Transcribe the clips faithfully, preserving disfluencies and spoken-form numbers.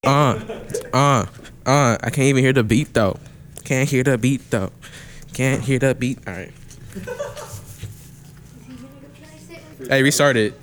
Uh, uh, uh, I can't even hear the beat though. Can't hear the beat though. Can't hear the beat. All right. Hey, restart it.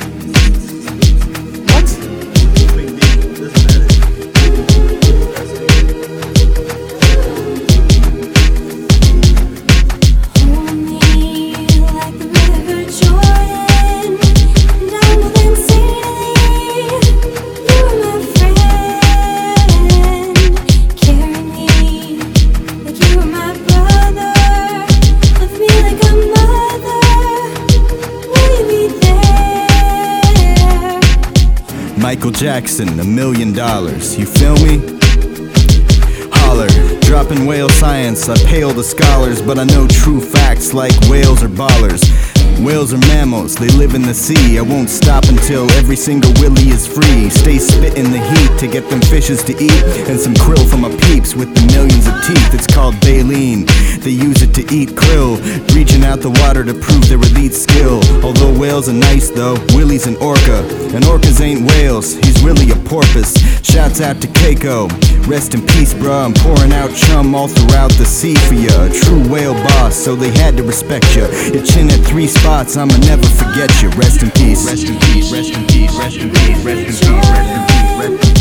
Michael Jackson, a million dollars, you feel me? Holler, dropping whale science, I pale the scholars, but I know true facts like whales are ballers. Whales are mammals, they live in the sea. I won't stop until every single willy is free. Stay spitting the heat to get them fishes to eat, and some krill from my peeps with the millions of teeth. It's called baleen, they use it to eat krill, reaching out the water to prove their elite skill. Although whales are nice though, Willie's an orca, and orcas ain't whales, he's really a porpoise. Shouts out to Keiko, rest in peace bruh. I'm pouring out chum all throughout the sea for ya. A true whale boss, so they had to respect ya. Your chin at three spots, I'ma never forget you. Rest in peace. Rest in peace, rest in peace, rest in peace, rest in peace, rest in peace, rest in peace.